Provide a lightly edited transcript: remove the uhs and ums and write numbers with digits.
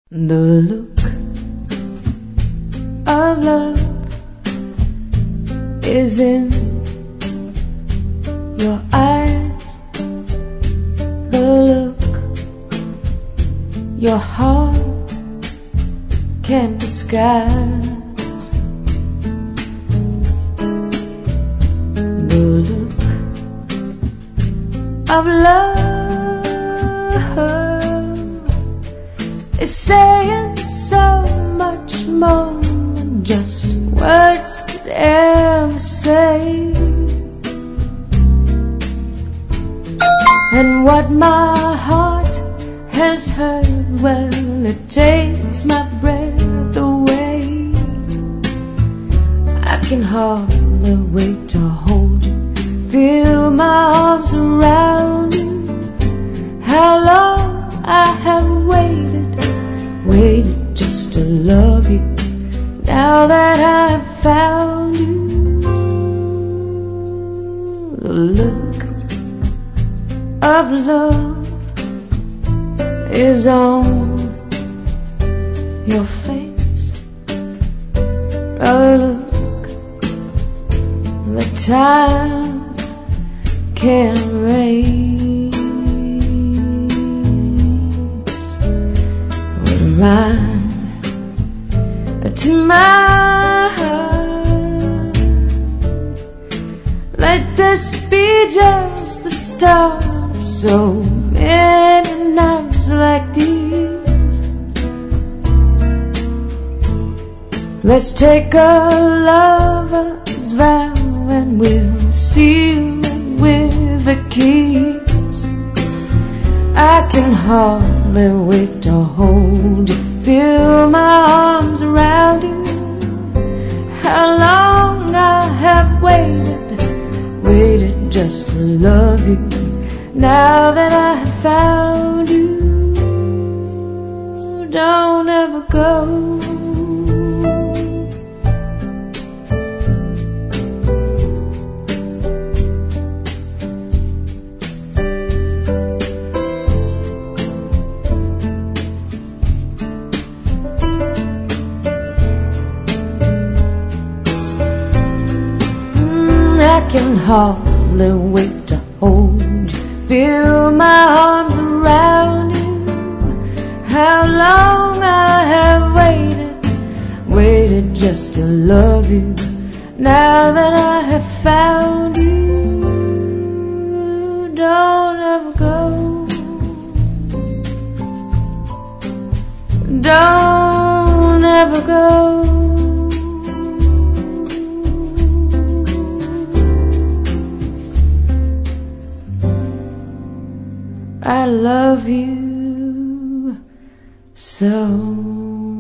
The look of love is in your eyes. The look your heart can't disguise. The look of love is saying so much more than just words could ever say. And what my heart has heard, well, it takes my breath away. I can hardly wait to hold you, feel my arms around you. How long I have waited just to love you, now that I've found you. The look of love is on your face. A look that time can't erase. Run to my heart. Let this be just the start. So many nights like these. Let's take a lover's vow and we'll seal it with the keys. I can hardly wait to hold you, feel my arms around you. How long I have waited just to love you, now that I have found you. Don't ever go. I can hardly wait to hold you, feel my arms around you. How long I have waited just to love you, now that I have found you. Don't ever go. Don't ever go. I love you so.